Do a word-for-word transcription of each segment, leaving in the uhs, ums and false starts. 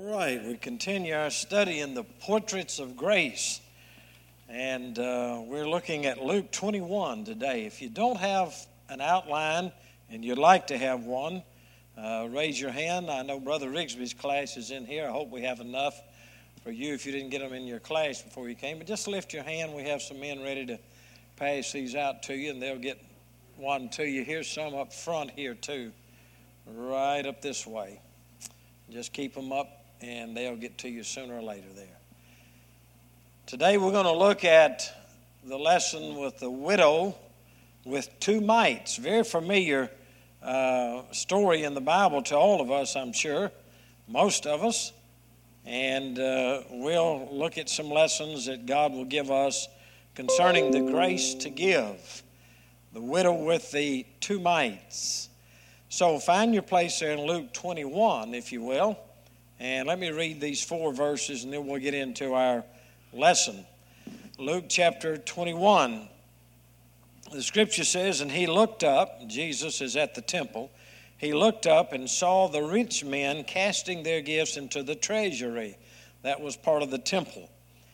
All right, we continue our study in the portraits of grace, and uh, we're looking at Luke twenty-one today. If you don't have an outline and you'd like to have one, uh, raise your hand. I know Brother Rigsby's class is in here. I hope we have enough for you if you didn't get them in your class before you came. But just lift your hand. We have some men ready to pass these out to you, and they'll get one to you. Here's some up front here too, right up this way. Just keep them up, and they'll get to you sooner or later there. Today we're going to look at the lesson with the widow with two mites. Very familiar uh, story in the Bible to all of us, I'm sure, most of us. And uh, we'll look at some lessons that God will give us concerning the grace to give. The widow with the two mites. So find your place there in Luke twenty-one, if you will. And let me read these four verses, and then we'll get into our lesson. Luke chapter twenty-one. The scripture says, and he looked up, Jesus is at the temple, he looked up and saw the rich men casting their gifts into the treasury. That was part of the temple.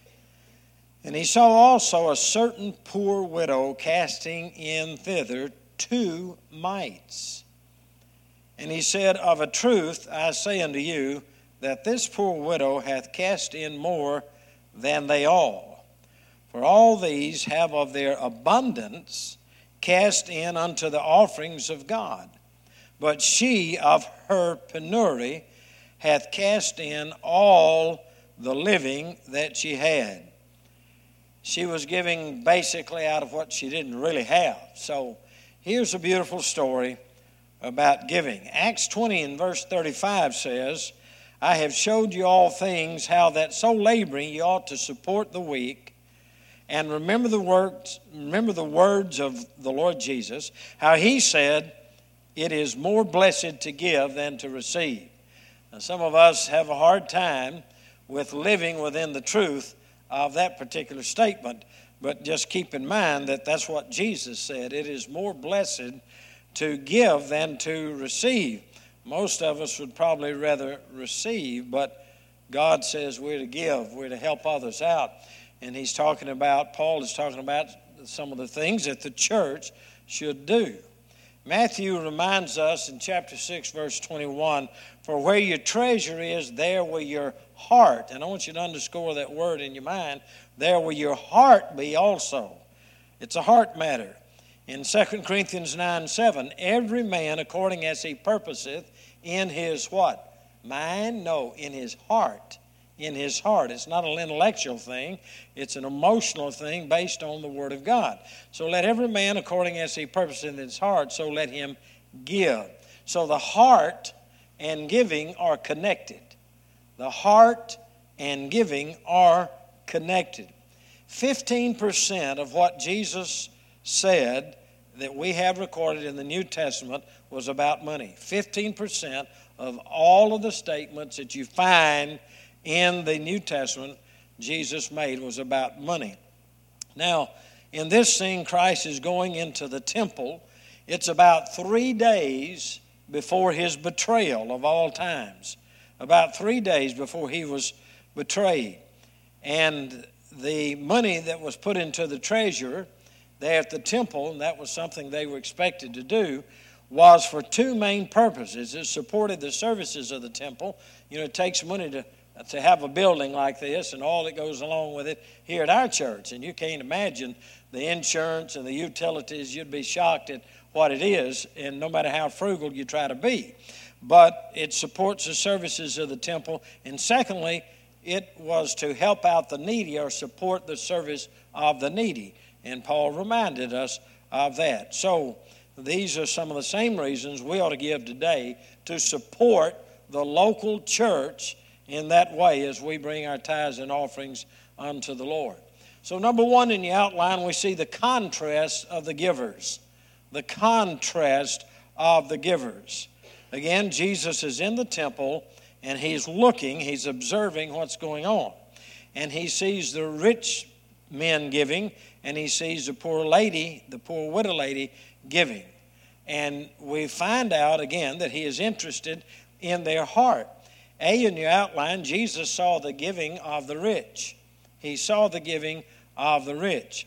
And he saw also a certain poor widow casting in thither two mites. And he said, of a truth I say unto you, that this poor widow hath cast in more than they all. For all these have of their abundance cast in unto the offerings of God. But she of her penury hath cast in all the living that she had. She was giving basically out of what she didn't really have. So here's a beautiful story about giving. Acts twenty and verse thirty-five says, I have showed you all things, how that so laboring you ought to support the weak, and remember the words, remember the words of the Lord Jesus, how he said, it is more blessed to give than to receive. Now, some of us have a hard time with living within the truth of that particular statement, but just keep in mind that that's what Jesus said. It is more blessed to give than to receive. Most of us would probably rather receive, but God says we're to give, we're to help others out. And he's talking about, Paul is talking about some of the things that the church should do. Matthew reminds us in chapter six, verse twenty-one, for where your treasure is, there will your heart. And I want you to underscore that word in your mind. There will your heart be also. It's a heart matter. In Second Corinthians nine seven, every man according as he purposeth in his what? Mind? No, in his heart. In his heart. It's not an intellectual thing. It's an emotional thing based on the Word of God. So let every man according as he purposeth in his heart, so let him give. So the heart and giving are connected. The heart and giving are connected. fifteen percent of what Jesus said that we have recorded in the New Testament was about money. fifteen percent of all of the statements that you find in the New Testament Jesus made was about money. Now, in this scene, Christ is going into the temple. It's about three days before his betrayal of all times. About three days before he was betrayed. And the money that was put into the treasury there at the temple, and that was something they were expected to do, was for two main purposes. It supported the services of the temple. You know, it takes money to, to have a building like this and all that goes along with it here at our church. And you can't imagine the insurance and the utilities. You'd be shocked at what it is, and no matter how frugal you try to be. But it supports the services of the temple. And secondly, it was to help out the needy or support the service of the needy. And Paul reminded us of that. So these are some of the same reasons we ought to give today to support the local church in that way as we bring our tithes and offerings unto the Lord. So number one in the outline, we see the contrast of the givers. The contrast of the givers. Again, Jesus is in the temple and he's looking, he's observing what's going on. And he sees the rich men giving, and he sees the poor lady, the poor widow lady giving. And we find out again that he is interested in their heart. A, in your outline, Jesus saw the giving of the rich. He saw the giving of the rich.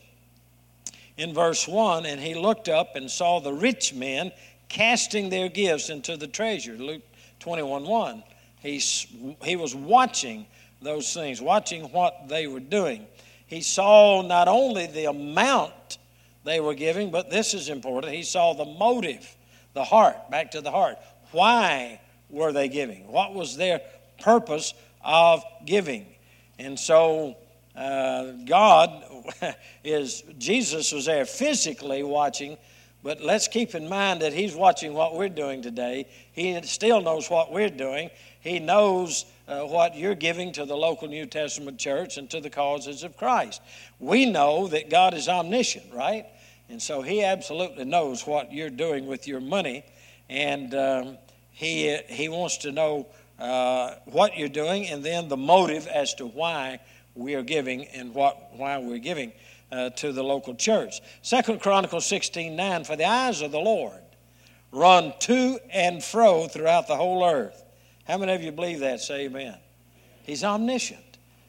In verse one, and he looked up and saw the rich men casting their gifts into the treasure. Luke twenty-one one. He, he was watching those things, watching what they were doing. He saw not only the amount they were giving, but this is important, he saw the motive, the heart, back to the heart. Why were they giving? What was their purpose of giving? And so uh, God is, Jesus was there physically watching, but let's keep in mind that he's watching what we're doing today. He still knows what we're doing. He knows uh, what you're giving to the local New Testament church and to the causes of Christ. We know that God is omniscient, right? And so he absolutely knows what you're doing with your money. And um, he, he wants to know uh, what you're doing and then the motive as to why we are giving and what why we're giving uh, to the local church. Second Chronicles sixteen nine, for the eyes of the Lord run to and fro throughout the whole earth. How many of you believe that? Say amen. He's omniscient.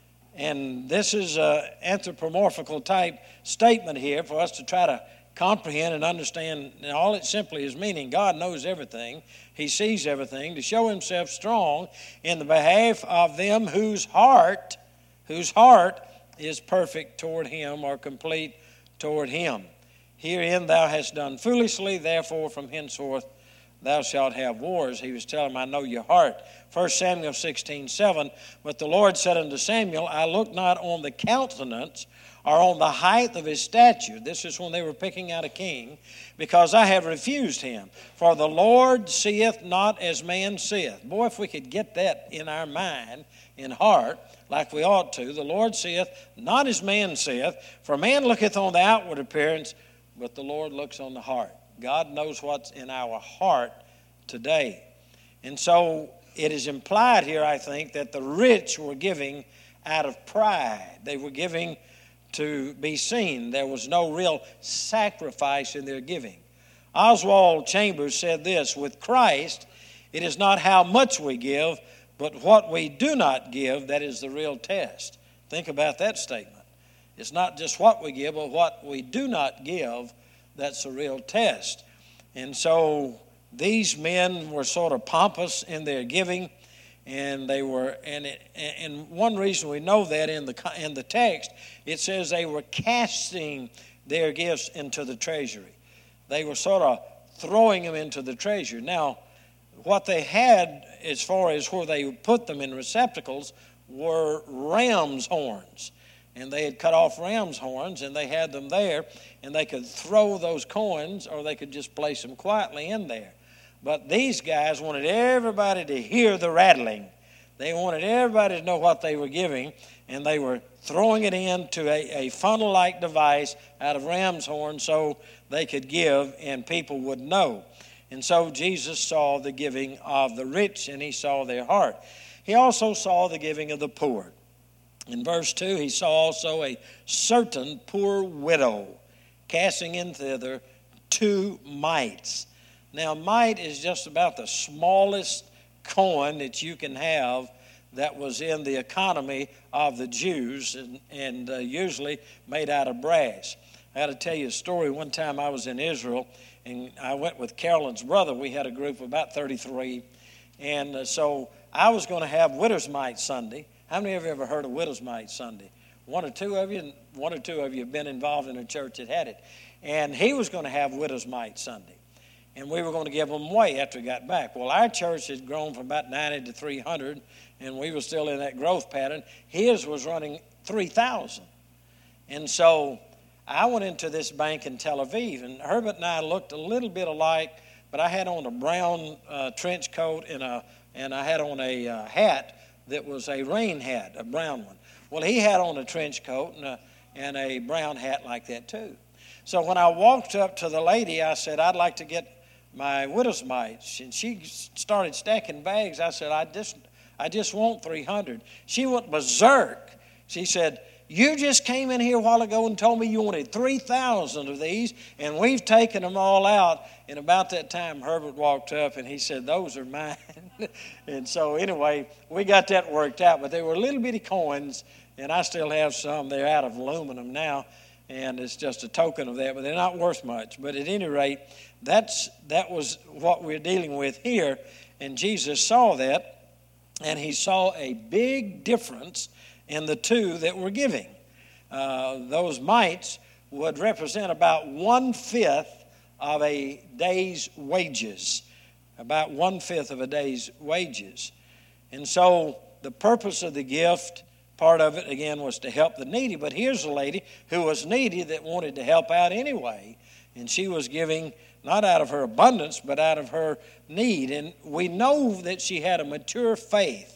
And this is an anthropomorphical type statement here for us to try to comprehend and understand. And all it simply is meaning God knows everything. He sees everything to show himself strong in the behalf of them whose heart, whose heart is perfect toward him or complete toward him. Herein thou hast done foolishly, therefore from henceforth thou shalt have wars. He was telling him, I know your heart. First Samuel sixteen seven, but the Lord said unto Samuel, I look not on the countenance or on the height of his stature. This is when they were picking out a king, because I have refused him. For the Lord seeth not as man seeth. Boy, if we could get that in our mind, in heart, like we ought to. The Lord seeth not as man seeth. For man looketh on the outward appearance, but the Lord looks on the heart. God knows what's in our heart today. And so it is implied here, I think, that the rich were giving out of pride. They were giving to be seen. There was no real sacrifice in their giving. Oswald Chambers said this, with Christ, it is not how much we give, but what we do not give that is the real test. Think about that statement. It's not just what we give, but what we do not give that's the real test. And so these men were sort of pompous in their giving, and they were, and it, and one reason we know that in the in the text, it says they were casting their gifts into the treasury. They were sort of throwing them into the treasury. Now, what they had as far as where they put them in receptacles were ram's horns. And they had cut off ram's horns, and they had them there, and they could throw those coins, or they could just place them quietly in there. But these guys wanted everybody to hear the rattling. They wanted everybody to know what they were giving, and they were throwing it into a, a funnel-like device out of ram's horns so they could give, and people would know. And so Jesus saw the giving of the rich, and he saw their heart. He also saw the giving of the poor. In verse two, he saw also a certain poor widow casting in thither two mites. Now, mite is just about the smallest coin that you can have that was in the economy of the Jews, and, and uh, usually made out of brass. I got to tell you a story. One time I was in Israel, and I went with Carolyn's brother. We had a group of about thirty-three, and uh, so I was going to have Widow's Mite Sunday. How many of you ever heard of Widow's Mite Sunday? One or two of you, one or two of you have been involved in a church that had it. And he was going to have Widow's Mite Sunday. And we were going to give them away after we got back. Well, our church had grown from about ninety to three hundred, and we were still in that growth pattern. His was running three thousand. And so I went into this bank in Tel Aviv, and Herbert and I looked a little bit alike, but I had on a brown uh, trench coat and, a, and I had on a uh, hat that was a rain hat, a brown one. Well, he had on a trench coat and a, and a brown hat like that too. So when I walked up to the lady, I said, I'd like to get my widow's mites. And she started stacking bags. I said, I just, I just want three hundred. She went berserk. She said, you just came in here a while ago and told me you wanted three thousand of these, and we've taken them all out. And about that time, Herbert walked up, and he said, those are mine. And so anyway, we got that worked out. But they were little bitty coins, and I still have some. They're out of aluminum now, and it's just a token of that, but they're not worth much. But at any rate, that's that was what we're dealing with here. And Jesus saw that, and he saw a big difference in the two that were giving. Uh, those mites would represent about one-fifth of a day's wages, about one-fifth of a day's wages. And so the purpose of the gift, part of it, again, was to help the needy. But here's a lady who was needy that wanted to help out anyway, and she was giving not out of her abundance, but out of her need. And we know that she had a mature faith.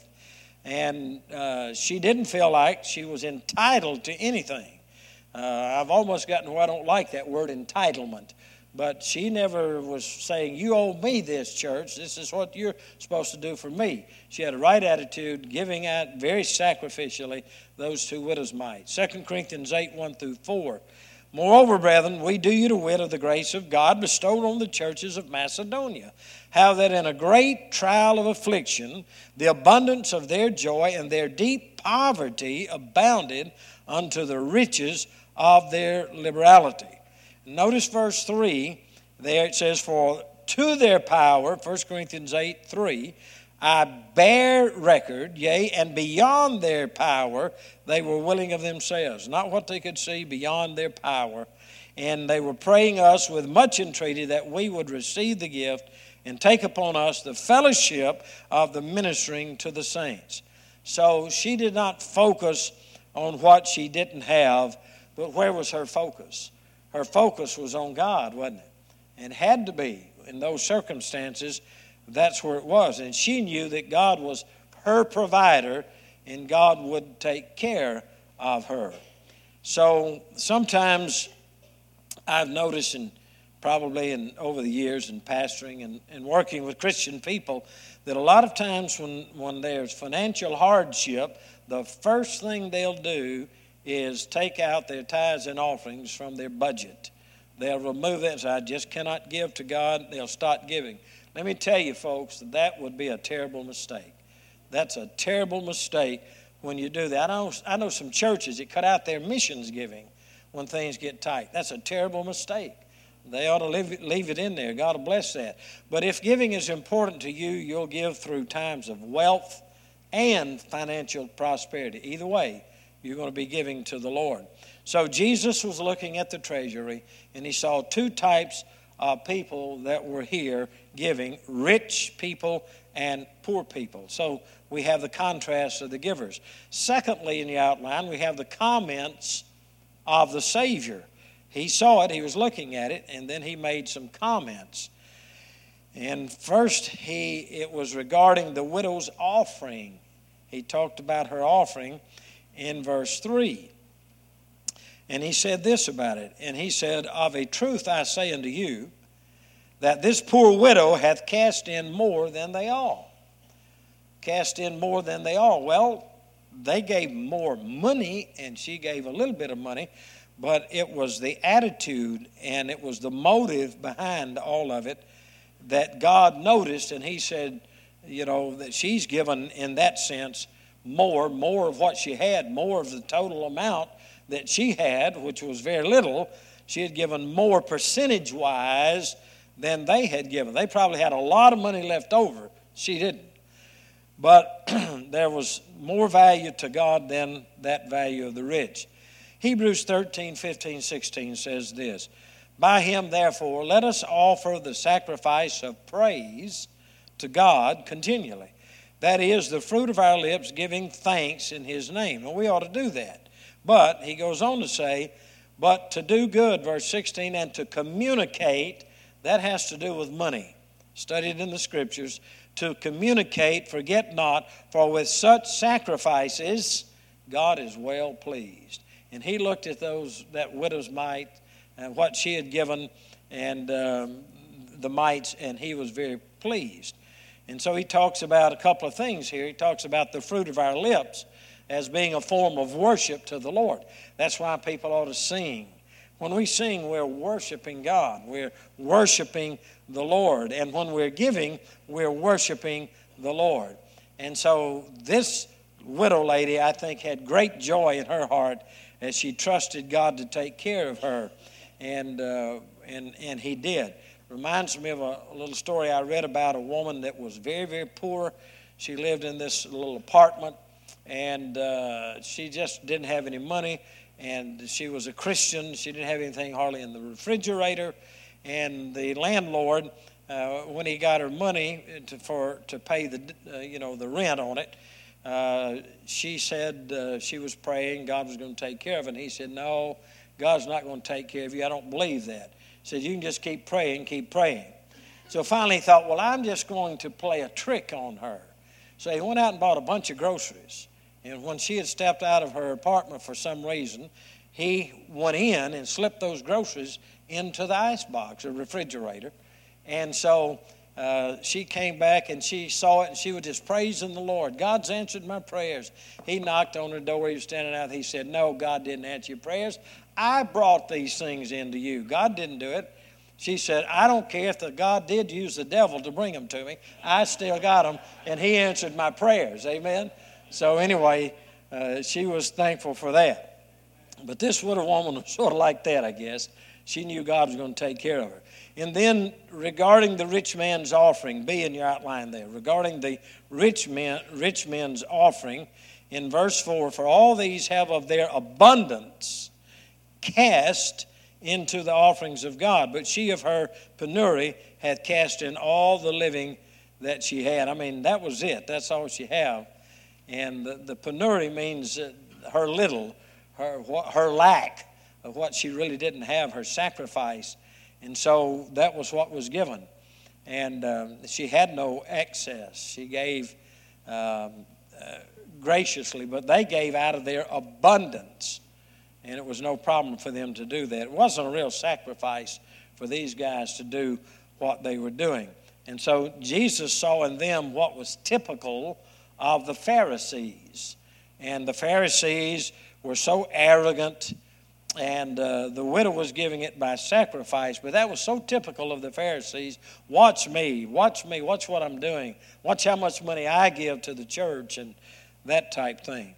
And uh, she didn't feel like she was entitled to anything. Uh, I've almost gotten to where I don't like that word entitlement. But she never was saying, you owe me this, church. This is what you're supposed to do for me. She had a right attitude, giving out very sacrificially those two widows' mites. Second Corinthians eight, one through four. Moreover, brethren, we do you to wit of the grace of God bestowed on the churches of Macedonia, how that in a great trial of affliction, the abundance of their joy and their deep poverty abounded unto the riches of their liberality. Notice verse three, there it says, for to their power, First Corinthians eight, three, I bear record, yea, and beyond their power, they were willing of themselves. Not what they could see, beyond their power. And they were praying us with much entreaty that we would receive the gift and take upon us the fellowship of the ministering to the saints. So she did not focus on what she didn't have, but where was her focus? Her focus was on God, wasn't it? And had to be in those circumstances. That's where it was. And she knew that God was her provider and God would take care of her. So sometimes I've noticed, and probably in over the years in pastoring and, and working with Christian people, that a lot of times when, when there's financial hardship, the first thing they'll do is take out their tithes and offerings from their budget. They'll remove that and say, I just cannot give to God. They'll start giving. Let me tell you, folks, that that would be a terrible mistake. That's a terrible mistake when you do that. I know, I know some churches that cut out their missions giving when things get tight. That's a terrible mistake. They ought to leave it, leave it in there. God will bless that. But if giving is important to you, you'll give through times of wealth and financial prosperity. Either way, you're going to be giving to the Lord. So Jesus was looking at the treasury, and he saw two types of people that were here giving, rich people and poor people. So we have the contrast of the givers. Secondly, in the outline, we have the comments of the Savior. He saw it, he was looking at it, and then he made some comments. And first, he it was regarding the widow's offering. He talked about her offering in verse three. And he said this about it. And he said, of a truth I say unto you, that this poor widow hath cast in more than they all. Cast in more than they all. Well, they gave more money, and she gave a little bit of money, but it was the attitude and it was the motive behind all of it that God noticed, and he said, you know, that she's given in that sense more, more of what she had, more of the total amount that she had, which was very little. She had given more percentage-wise than they had given. They probably had a lot of money left over. She didn't. But there was more value to God than that value of the rich. Hebrews thirteen, fifteen, sixteen says this, by him, therefore, let us offer the sacrifice of praise to God continually. That is the fruit of our lips, giving thanks in his name. And we ought to do that. But he goes on to say, but to do good, verse sixteen, and to communicate, that has to do with money. Studied in the scriptures, to communicate, forget not, for with such sacrifices, God is well pleased. And he looked at those, that widow's mite, and what she had given, and um, the mites, and he was very pleased. And so he talks about a couple of things here. He talks about the fruit of our lips. as being a form of worship to the Lord. That's why people ought to sing. When we sing, we're worshiping God. We're worshiping the Lord. And when we're giving, we're worshiping the Lord. And so this widow lady, I think, had great joy in her heart as she trusted God to take care of her. And uh, and and he did. Reminds me of a, a little story I read about a woman that was very, very poor. She lived in this little apartment, and uh, she just didn't have any money. And she was a Christian. She didn't have anything hardly in the refrigerator. And the landlord, uh, when he got her money to, for to pay the uh, you know the rent on it, uh, she said uh, she was praying God was going to take care of it. And he said, "No, God's not going to take care of you. I don't believe that." He said, "You can just keep praying, keep praying." So finally he thought, well, I'm just going to play a trick on her. So he went out and bought a bunch of groceries. And when she had stepped out of her apartment for some reason, he went in and slipped those groceries into the icebox or refrigerator. And so uh, she came back and she saw it, and she was just praising the Lord. "God's answered my prayers." He knocked on her door. He was standing out. He said, "No, God didn't answer your prayers. I brought these things into you. God didn't do it." She said, "I don't care if the God did use the devil to bring them to me. I still got them, and he answered my prayers." Amen. So anyway, uh, she was thankful for that. But this widow woman was sort of like that, I guess. She knew God was going to take care of her. And then regarding the rich man's offering, be in your outline there. Regarding the rich man, rich man's offering, in verse four, "For all these have of their abundance cast into the offerings of God, but she of her penury hath cast in all the living that she had." I mean, that was it. That's all she had. And the, the penury means uh, her little, her her lack of what she really didn't have, her sacrifice. And so that was what was given. And um, she had no excess. She gave um, uh, graciously, but they gave out of their abundance. And it was no problem for them to do that. It wasn't a real sacrifice for these guys to do what they were doing. And so Jesus saw in them what was typical of the Pharisees. And the Pharisees were so arrogant, and uh, the widow was giving it by sacrifice, but that was so typical of the Pharisees. Watch me, watch me, watch what I'm doing. Watch how much money I give to the church and that type thing.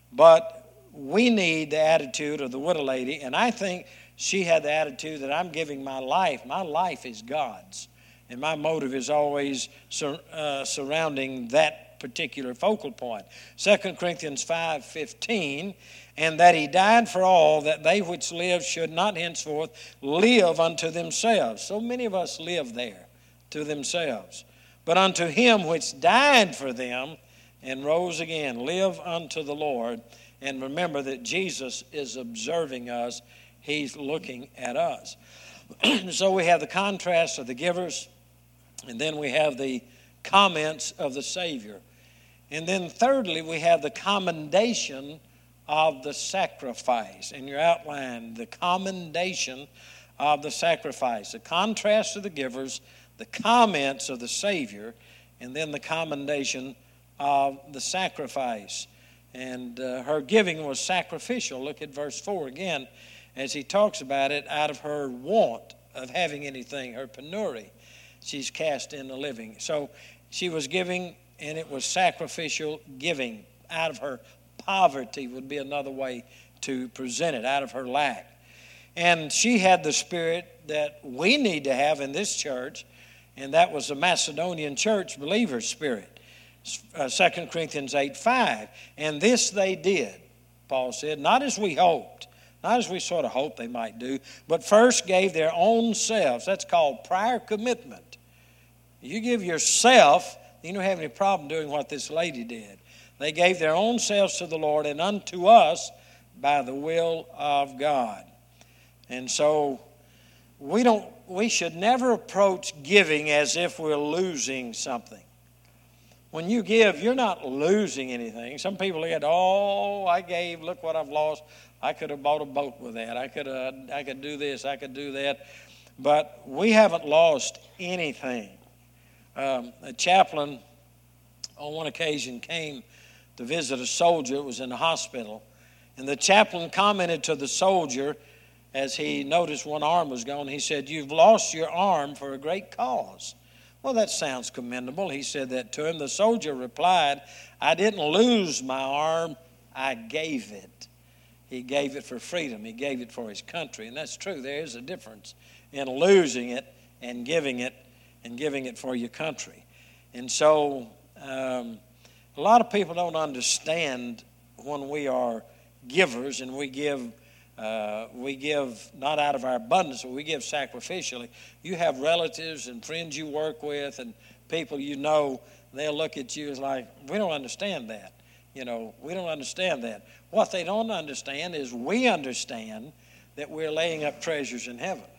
But we need the attitude of the widow lady, and I think she had the attitude that I'm giving my life. My life is God's, and my motive is always sur- uh, surrounding that particular focal point. Second Corinthians five fifteen, "And that he died for all, that they which live should not henceforth live unto themselves." So many of us live there to themselves. "But unto him which died for them and rose again, live unto the Lord." And remember that Jesus is observing us. He's looking at us. So we have the contrast of the givers, and then we have the comments of the Savior. And then thirdly, we have the commendation of the sacrifice. In your outline, the commendation of the sacrifice. The contrast of the givers, the comments of the Savior, and then the commendation of the sacrifice. And uh, her giving was sacrificial. Look at verse four again, as he talks about it, out of her want of having anything, her penury, she's cast in the living. So she was giving, and it was sacrificial giving. Out of her poverty would be another way to present it, out of her lack. And she had the spirit that we need to have in this church, and that was the Macedonian church believer spirit. Uh, Second Corinthians eight five. "And this they did," Paul said, "not as we hoped," not as we sort of hoped they might do, "but first gave their own selves." That's called prior commitment. You give yourself, you don't have any problem doing what this lady did. They gave their own selves to the Lord and unto us by the will of God. And so we don't we should never approach giving as if we're losing something. When you give, you're not losing anything. Some people get, "Oh, I gave, look what I've lost. I could have bought a boat with that. I could uh, I could do this, I could do that." But we haven't lost anything. Um, a chaplain on one occasion came to visit a soldier that was in the hospital. And the chaplain commented to the soldier as he noticed one arm was gone. He said, "You've lost your arm for a great cause." Well, that sounds commendable. He said that to him. The soldier replied, "I didn't lose my arm, I gave it." He gave it for freedom. He gave it for his country. And that's true. There is a difference in losing it and giving it and giving it for your country. And so um, a lot of people don't understand when we are givers and we give uh, we give not out of our abundance, but we give sacrificially. You have relatives and friends you work with and people you know, they'll look at you as like, we don't understand that. You know, we don't understand that. What they don't understand is we understand that we're laying up treasures in heaven.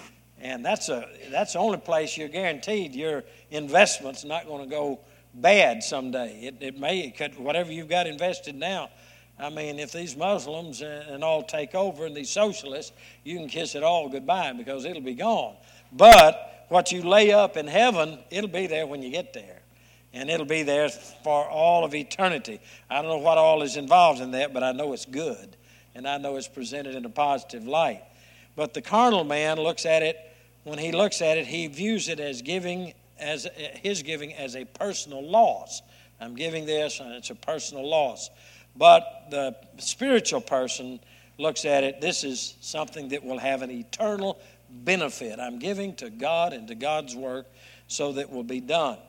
And that's a that's the only place you're guaranteed your investment's not going to go bad someday. It, it may, it could, whatever you've got invested now. I mean, if these Muslims and all take over and these socialists, you can kiss it all goodbye because it'll be gone. But what you lay up in heaven, it'll be there when you get there. And it'll be there for all of eternity. I don't know what all is involved in that, but I know it's good. And I know it's presented in a positive light. But the carnal man looks at it, when he looks at it, he views it as giving, as his giving as a personal loss. I'm giving this and it's a personal loss. But the spiritual person looks at it, this is something that will have an eternal benefit. I'm giving to God and to God's work so that it will be done.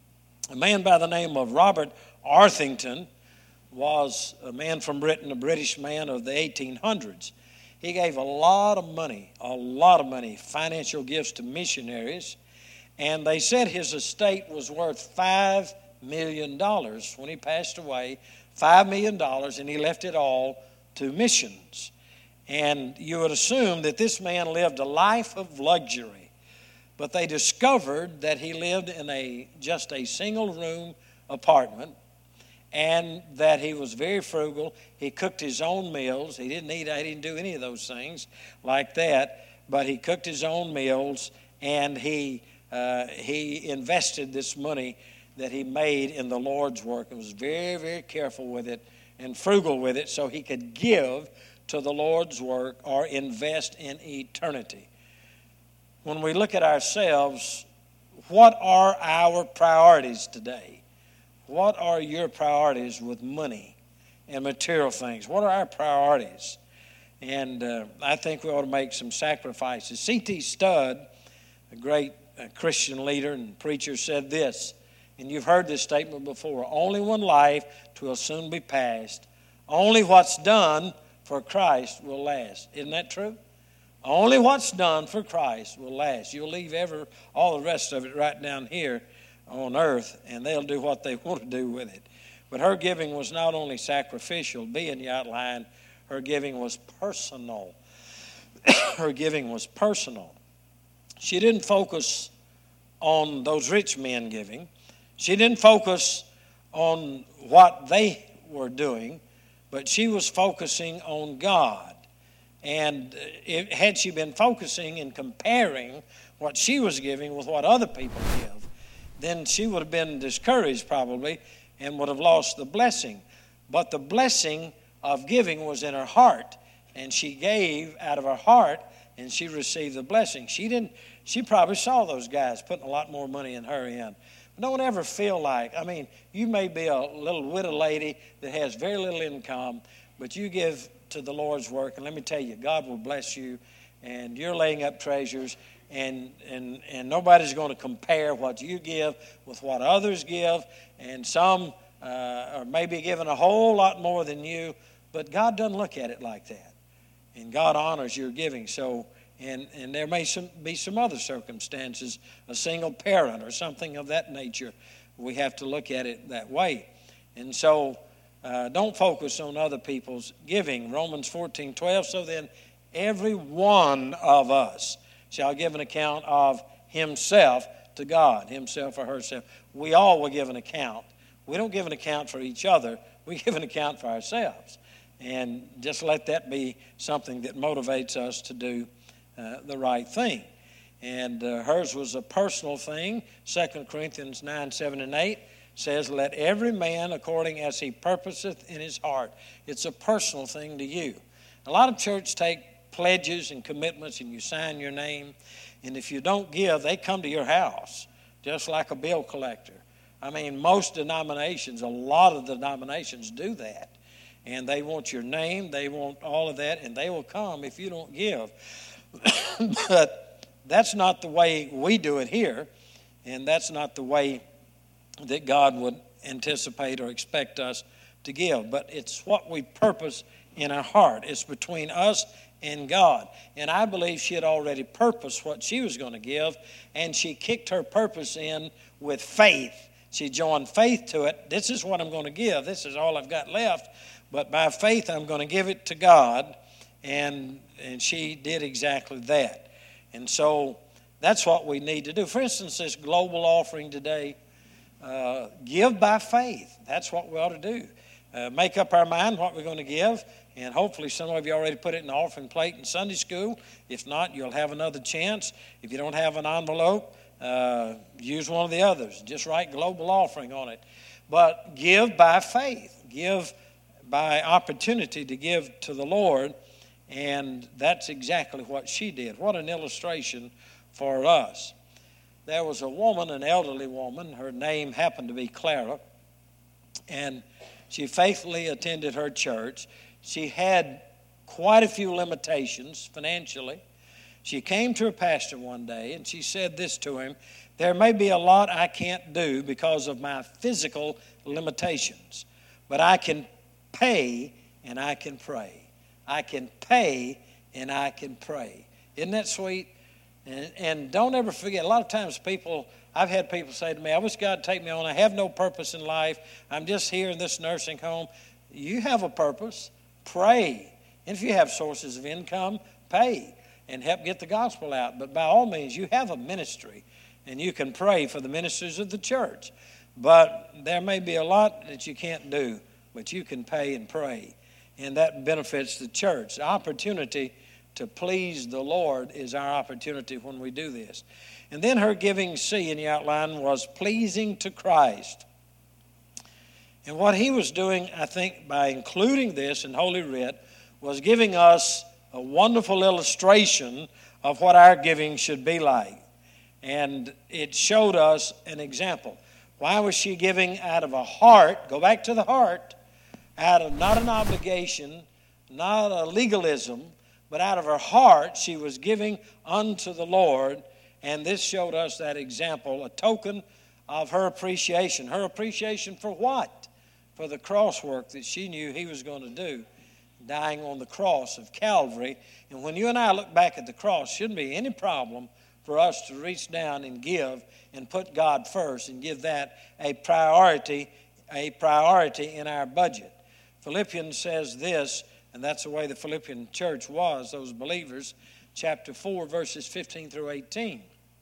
A man by the name of Robert Arthington was a man from Britain, a British man of the eighteen hundreds. He gave a lot of money, a lot of money, financial gifts to missionaries. And they said his estate was worth five million dollars when he passed away, five million dollars, and he left it all to missions. And you would assume that this man lived a life of luxury. But they discovered that he lived in a just a single room apartment and that he was very frugal. He cooked his own meals. He didn't eat, he didn't do any of those things like that, but he cooked his own meals and he uh, he invested this money that he made in the Lord's work and was very, very careful with it and frugal with it so he could give to the Lord's work or invest in eternity. When we look at ourselves, what are our priorities today? What are your priorities with money and material things? What are our priorities? And uh, I think we ought to make some sacrifices. C T Studd, a great uh, Christian leader and preacher, said this, and you've heard this statement before, only one life 'twill soon be past. Only what's done for Christ will last. Isn't that true? Only what's done for Christ will last. You'll leave ever all the rest of it right down here on earth, and they'll do what they want to do with it. But her giving was not only sacrificial, be in the outline, her giving was personal. Her giving was personal. She didn't focus on those rich men giving. She didn't focus on what they were doing, but she was focusing on God. And it, had she been focusing and comparing what she was giving with what other people give, then she would have been discouraged probably and would have lost the blessing. But the blessing of giving was in her heart, and she gave out of her heart, and she received the blessing. She didn't. She probably saw those guys putting a lot more money in her in. Don't ever feel like, I mean, you may be a little widow lady that has very little income, but you give to the Lord's work, and let me tell you, God will bless you, and you're laying up treasures, and and and nobody's going to compare what you give with what others give, and some uh, are maybe giving a whole lot more than you, but God doesn't look at it like that, and God honors your giving. So, and and there may some, be some other circumstances, a single parent or something of that nature. We have to look at it that way, and so. Uh, don't focus on other people's giving. Romans fourteen twelve, so then every one of us shall give an account of himself to God, himself or herself. We all will give an account. We don't give an account for each other. We give an account for ourselves. And just let that be something that motivates us to do uh, the right thing. And uh, hers was a personal thing. Second Corinthians nine, seven, and eight says, let every man according as he purposeth in his heart. It's a personal thing to you. A lot of churches take pledges and commitments and you sign your name. And if you don't give, they come to your house, just like a bill collector. I mean, most denominations, a lot of denominations do that. And they want your name, they want all of that, and they will come if you don't give. But that's not the way we do it here, and that's not the way that God would anticipate or expect us to give. But it's what we purpose in our heart. It's between us and God. And I believe she had already purposed what she was going to give, and she kicked her purpose in with faith. She joined faith to it. This is what I'm going to give. This is all I've got left. But by faith, I'm going to give it to God. And, and she did exactly that. And so that's what we need to do. For instance, this global offering today, uh, give by faith. That's what we ought to do. Uh, make up our mind what we're going to give. And hopefully some of you already put it in the offering plate in Sunday school. If not, you'll have another chance. If you don't have an envelope, uh, use one of the others. Just write global offering on it. But give by faith. Give by opportunity to give to the Lord. And that's exactly what she did. What an illustration for us. There was a woman, an elderly woman. Her name happened to be Clara. And she faithfully attended her church. She had quite a few limitations financially. She came to her pastor one day and she said this to him, there may be a lot I can't do because of my physical limitations, but I can pay and I can pray. I can pay and I can pray. Isn't that sweet? And, and don't ever forget, a lot of times people, I've had people say to me, I wish God would take me on. I have no purpose in life. I'm just here in this nursing home. You have a purpose. Pray. And if you have sources of income, pay and help get the gospel out. But by all means, you have a ministry and you can pray for the ministers of the church. But there may be a lot that you can't do, but you can pay and pray. And that benefits the church. The opportunity to please the Lord is our opportunity when we do this. And then her giving C in the outline was pleasing to Christ. And what he was doing, I think, by including this in Holy Writ, was giving us a wonderful illustration of what our giving should be like. And it showed us an example. Why was she giving out of a heart? Go back to the heart. Out of not an obligation, not a legalism, but out of her heart she was giving unto the Lord. And this showed us that example, a token of her appreciation. Her appreciation for what? For the cross work that she knew he was going to do, dying on the cross of Calvary. And when you and I look back at the cross, shouldn't be any problem for us to reach down and give and put God first and give that a priority, a priority in our budget. Philippians says this, and that's the way the Philippian church was, those believers, chapter four, verses fifteen through eighteen.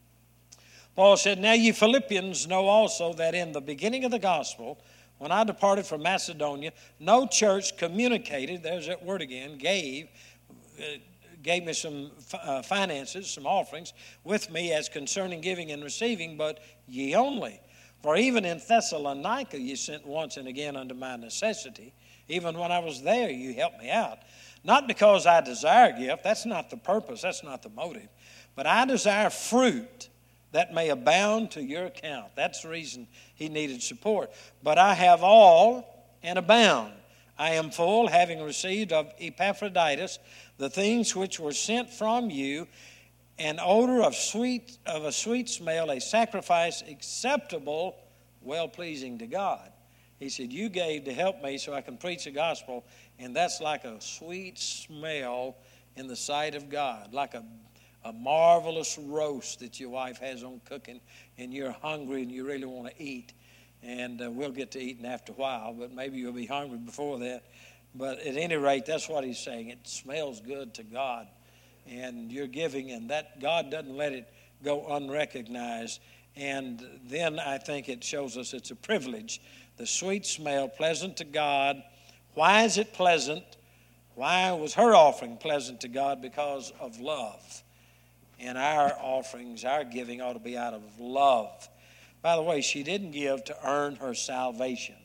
Paul said, now you Philippians know also that in the beginning of the gospel, when I departed from Macedonia, no church communicated, there's that word again, gave, uh, gave me some uh, finances, some offerings with me as concerning giving and receiving, but ye only. For even in Thessalonica ye sent once and again unto my necessity. Even when I was there, you helped me out. Not because I desire gift, that's not the purpose, that's not the motive. But I desire fruit that may abound to your account. That's the reason he needed support. But I have all and abound. I am full, having received of Epaphroditus the things which were sent from you, an odor of sweet of a sweet smell, a sacrifice acceptable, well-pleasing to God. He said, you gave to help me so I can preach the gospel, and that's like a sweet smell in the sight of God, like a, a marvelous roast that your wife has on cooking, and you're hungry and you really want to eat. And uh, we'll get to eating after a while, but maybe you'll be hungry before that. But at any rate, that's what he's saying. It smells good to God, and you're giving, and that God doesn't let it go unrecognized. And then I think it shows us it's a privilege. The sweet smell, pleasant to God. Why is it pleasant? Why was her offering pleasant to God? Because of love. And our offerings, our giving ought to be out of love. By the way, she didn't give to earn her salvation.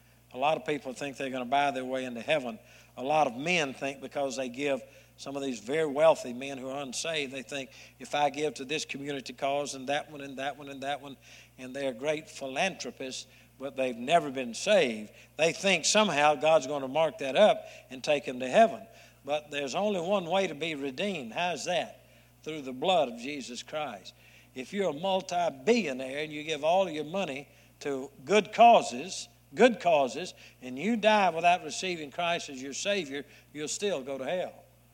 A lot of people think they're going to buy their way into heaven. A lot of men think because they give, some of these very wealthy men who are unsaved, they think if I give to this community cause and that one and that one and that one, and they're great philanthropists, but they've never been saved, they think somehow God's going to mark that up and take them to heaven. But there's only one way to be redeemed. How's that? Through the blood of Jesus Christ. If you're a multi-billionaire and you give all of your money to good causes, good causes, and you die without receiving Christ as your Savior, you'll still go to hell.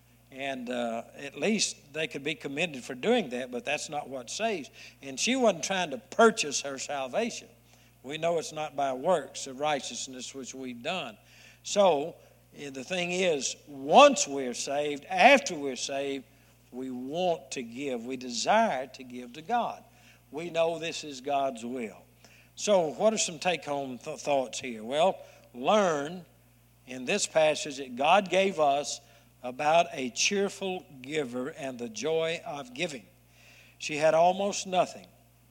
And uh, at least they could be commended for doing that, but that's not what saves. And she wasn't trying to purchase her salvation. We know it's not by works of righteousness which we've done. So the thing is, once we're saved, after we're saved, we want to give. We desire to give to God. We know this is God's will. So what are some take-home th- thoughts here? Well, learn in this passage that God gave us about a cheerful giver and the joy of giving. She had almost nothing,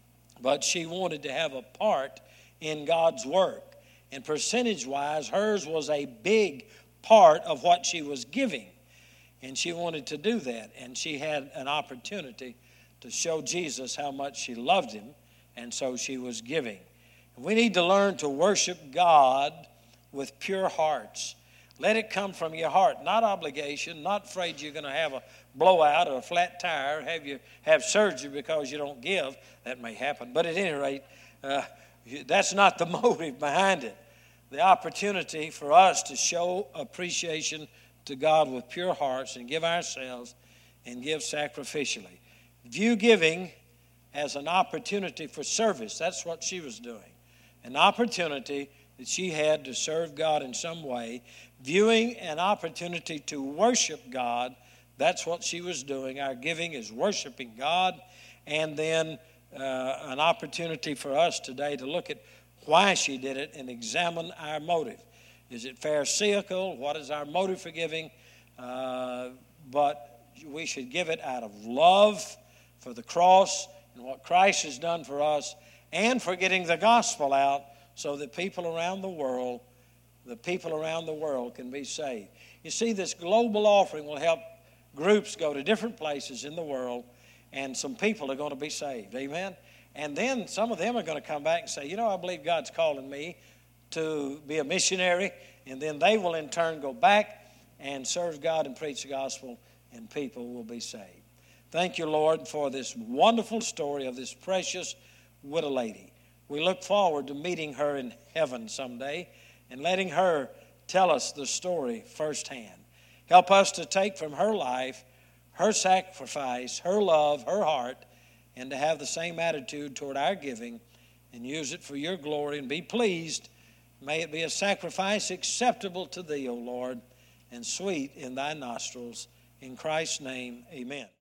but she wanted to have a part in God's work. And percentage-wise, hers was a big part of what she was giving. And she wanted to do that. And she had an opportunity to show Jesus how much she loved him. And so she was giving. We need to learn to worship God with pure hearts. Let it come from your heart, not obligation, not afraid you're going to have a blowout or a flat tire, have you have surgery because you don't give. That may happen. But at any rate, uh, that's not the motive behind it. The opportunity for us to show appreciation to God with pure hearts and give ourselves and give sacrificially. View giving as an opportunity for service. That's what she was doing. An opportunity that she had to serve God in some way. Viewing an opportunity to worship God. That's what she was doing. Our giving is worshiping God. And then uh, an opportunity for us today to look at why she did it and examine our motive. Is it pharisaical? What is our motive for giving? Uh, but we should give it out of love for the cross and what Christ has done for us, and for getting the gospel out so that people around the world, the people around the world can be saved. You see, this global offering will help groups go to different places in the world, and some people are going to be saved. Amen? And then some of them are going to come back and say, you know, I believe God's calling me to be a missionary. And then they will in turn go back and serve God and preach the gospel, and people will be saved. Thank you, Lord, for this wonderful story of this precious widow lady. We look forward to meeting her in heaven someday and letting her tell us the story firsthand. Help us to take from her life, her sacrifice, her love, her heart, and to have the same attitude toward our giving and use it for your glory and be pleased. May it be a sacrifice acceptable to thee, O Lord, and sweet in thy nostrils. In Christ's name, amen.